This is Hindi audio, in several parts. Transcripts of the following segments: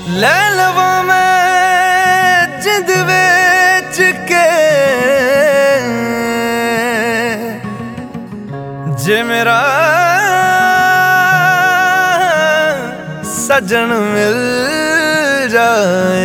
ਲੈ ਲਵਾਂ ਮੈਂ ਜਿੰਦ ਵਿੱਚ ਕੇ ਜੇ ਮੇਰਾ ਸੱਜਣ ਮਿਲ ਜਾਏ।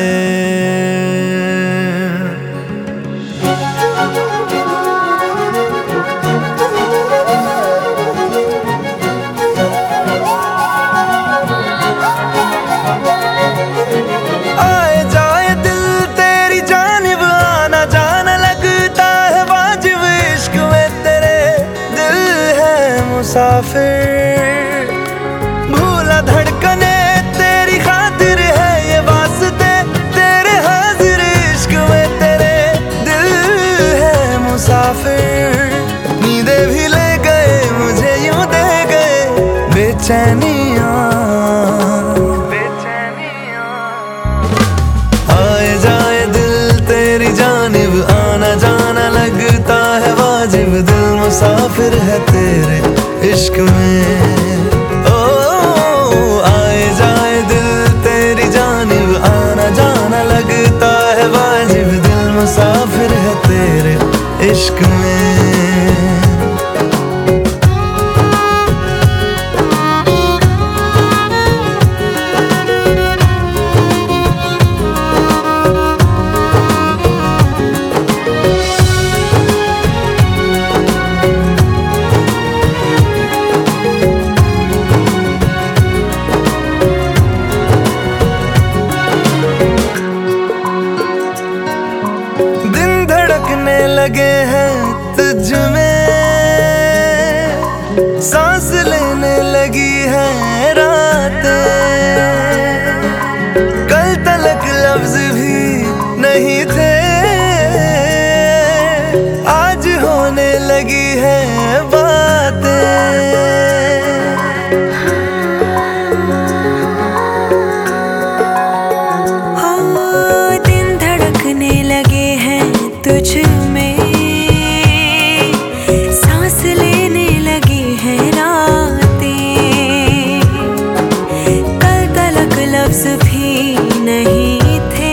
मुसाफिर भूला धड़कने तेरी खातिर है ये वास्ते तेरे हाजिर इश्क में तेरे दिल है मुसाफिर। नींदे भी ले गए मुझे यूं दे गए बेचैनियां आए जाए दिल तेरी जानिब आना जाना लगता है वाजिब दिल मुसाफिर है तेरे इश्क में। ओ आए जाए दिल तेरी जानिब आना जाना लगता है वाजिब दिल मुसाफिर है तेरे इश्क में। लगे हैं तुझ में सांस लेने लगी है रातें कल तलक लफ्ज भी नहीं थे आज होने लगी है बातें। दिन धड़कने लगे हैं तुझ में भी नहीं थे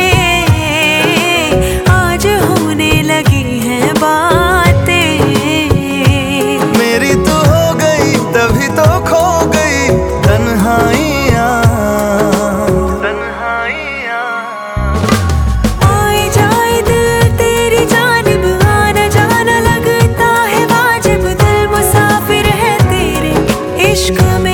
आज होने लगी हैं बातें। मेरी तो हो गई तभी तो खो गई तन्हाइयाँ आए जाए दिल तेरी जानिब आना जाना लगता है वाजिब दिल मुसाफिर है तेरे इश्क में।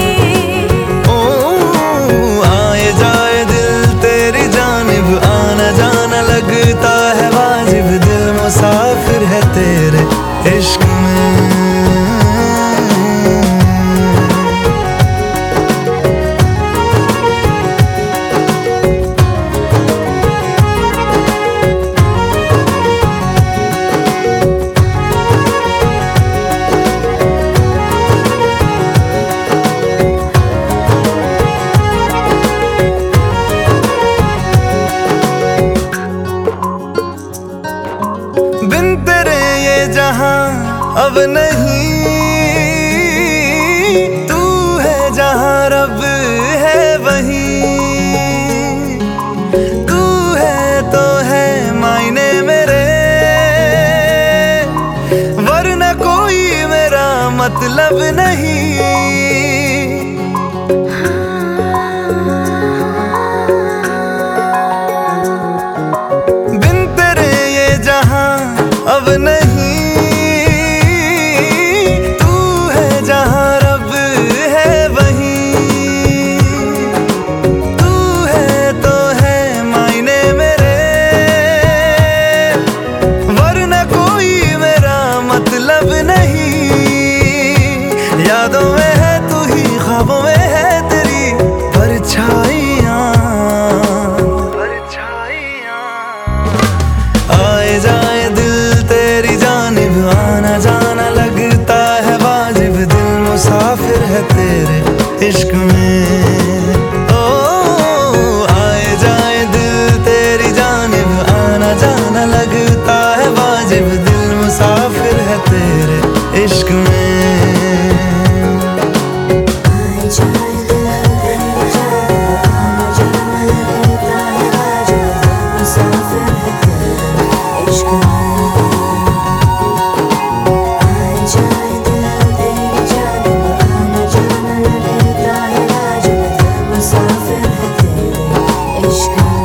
मुसाफिर है तेरे इश्क में। बिन तेरे ये जहां अब नहीं तू है जहां रब है वहीं तू है तो है मायने मेरे वरना कोई मेरा मतलब नहीं। अब नहीं तू है जहां रब है वहीं तू है तो है मायने मेरे वरना कोई मेरा मतलब नहीं। यादों में है तू ही ख्वाबों में है तेरी परछाइयाँ आए जाए दिल तेरी जानिब आना जाना लगता है वाजिब दिल मुसाफिर है तेरे इश्क में। ओ आए जाए दिल तेरी जानिब आना जाना लगता है वाजिब दिल मुसाफिर है तेरे इश्क में। इश्क में आए जाए दिल तेरी जानिब आना जाना लगता है वाजिब दिल मुसाफिर है तेरे इश्क में